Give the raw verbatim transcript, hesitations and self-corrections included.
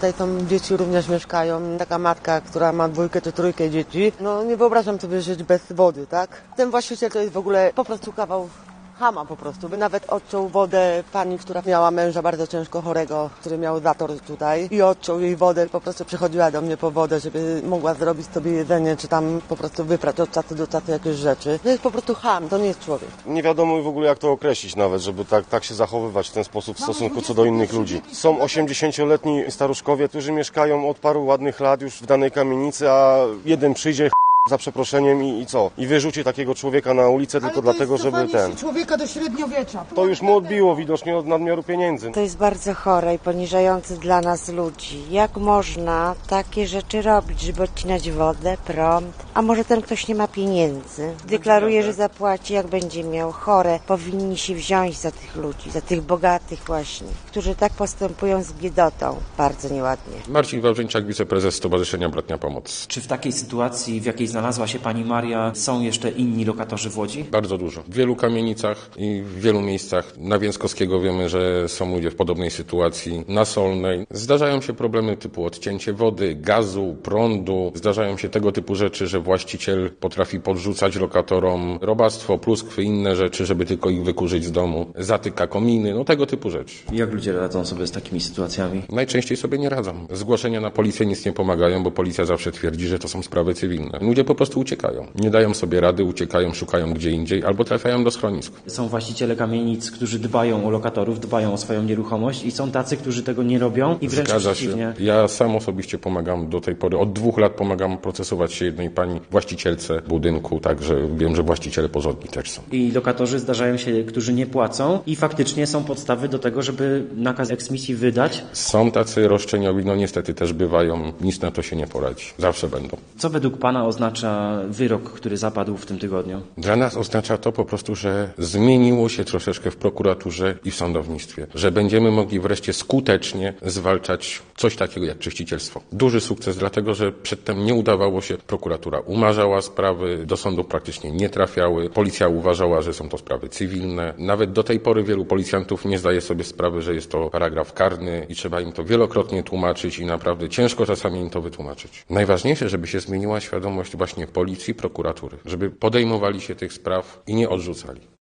tutaj są dzieci również mieszkają, taka matka, która ma dwójkę czy trójkę dzieci. No nie wyobrażam sobie żyć bez wody, tak? Ten właściciel to jest w ogóle po prostu kawał chama po prostu. By nawet odciął wodę pani, która miała męża bardzo ciężko chorego, który miał zator tutaj i odciął jej wodę. Po prostu przychodziła do mnie po wodę, żeby mogła zrobić sobie jedzenie, czy tam po prostu wyprać od czasu do czasu jakieś rzeczy. To jest po prostu cham, to nie jest człowiek. Nie wiadomo w ogóle jak to określić nawet, żeby tak, tak się zachowywać w ten sposób w stosunku co do innych ludzi. Są osiemdziesięcioletni staruszkowie, którzy mieszkają od paru ładnych lat już w danej kamienicy, a jeden przyjdzie za przeproszeniem i, i co? I wyrzuci takiego człowieka na ulicę tylko dlatego, żeby ten... człowieka do średniowiecza. To już mu odbiło widocznie od nadmiaru pieniędzy. To jest bardzo chore i poniżające dla nas ludzi. Jak można takie rzeczy robić, żeby odcinać wodę, prąd? A może ten ktoś nie ma pieniędzy? Deklaruje, że zapłaci, jak będzie miał. Chore. Powinni się wziąć za tych ludzi, za tych bogatych właśnie, którzy tak postępują z biedotą. Bardzo nieładnie. Marcin Wawrzyńczak, wiceprezes Stowarzyszenia Bratnia Pomoc. Czy w takiej sytuacji, w jakiej znalazła się pani Maria, są jeszcze inni lokatorzy w Łodzi? Bardzo dużo. W wielu kamienicach i w wielu miejscach. Na Więckowskiego wiemy, że są ludzie w podobnej sytuacji. Na Solnej. Zdarzają się problemy typu odcięcie wody, gazu, prądu. Zdarzają się tego typu rzeczy, że właściciel potrafi podrzucać lokatorom robactwo, pluskwy, inne rzeczy, żeby tylko ich wykurzyć z domu. Zatyka kominy, no tego typu rzeczy. Jak ludzie radzą sobie z takimi sytuacjami? Najczęściej sobie nie radzą. Zgłoszenia na policję nic nie pomagają, bo policja zawsze twierdzi, że to są sprawy cywilne. Ludzie po prostu uciekają. Nie dają sobie rady, uciekają, szukają gdzie indziej albo trafiają do schronisk. Są właściciele kamienic, którzy dbają o lokatorów, dbają o swoją nieruchomość i są tacy, którzy tego nie robią i wręcz Zgadza przeciwnie. się. Ja sam osobiście pomagam do tej pory. Od dwóch lat pomagam procesować się jednej pani właścicielce budynku, także wiem, że właściciele porządni też są. I lokatorzy zdarzają się, którzy nie płacą i faktycznie są podstawy do tego, żeby nakaz eksmisji wydać. Są tacy roszczeniowi, no niestety też bywają. Nic na to się nie poradzi. Zawsze będą. Co według pana oznacza wyrok, który zapadł w tym tygodniu? Dla nas oznacza to po prostu, że zmieniło się troszeczkę w prokuraturze i w sądownictwie. Że będziemy mogli wreszcie skutecznie zwalczać coś takiego jak czyścicielstwo. Duży sukces, dlatego że przedtem nie udawało się. Prokuratura umarzała sprawy, do sądu praktycznie nie trafiały. Policja uważała, że są to sprawy cywilne. Nawet do tej pory wielu policjantów nie zdaje sobie sprawy, że jest to paragraf karny i trzeba im to wielokrotnie tłumaczyć i naprawdę ciężko czasami im to wytłumaczyć. Najważniejsze, żeby się zmieniła świadomość właśnie policji, prokuratury, żeby podejmowali się tych spraw i nie odrzucali.